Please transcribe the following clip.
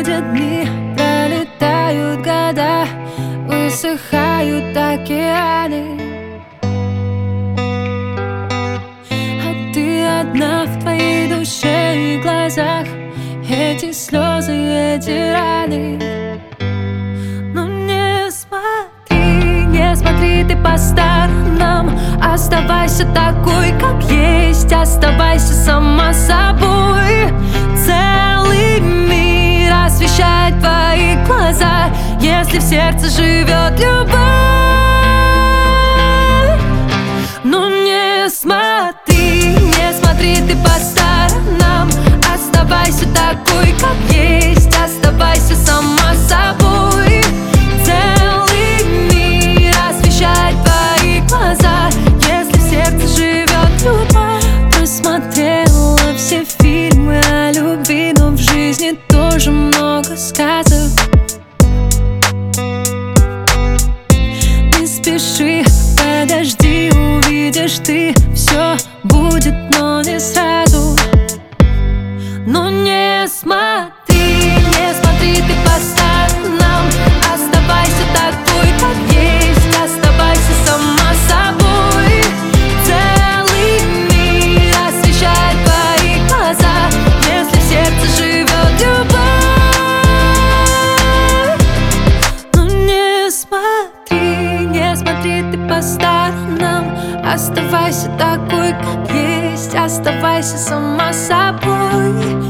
Проходят дни, пролетают года, высыхают океаны, а ты одна в твоей душе и глазах. Эти слезы, эти раны. Но не смотри ты по сторонам. Оставайся такой, как есть. Оставайся сама собой. Целый мир освещает твои глаза, если в сердце живет любовь. Но не смотри ты по сторонам. Оставайся такой, как есть. Оставайся сама собой. Целый мир освещает твои глаза, если в сердце живет любовь. Просмотрела все фильмы о любви, но в жизни тоже много сказок. Не спеши, подожди, увидишь ты. Все будет, но не сразу. Но не смотри ты по сторонам. Оставайся такой, как есть. Оставайся сама собой. Целый мир освещает твои глаза, если в сердце живет любовь. Но не смотри ты по сторонам. Оставайся такой, как есть. Оставайся сама собой.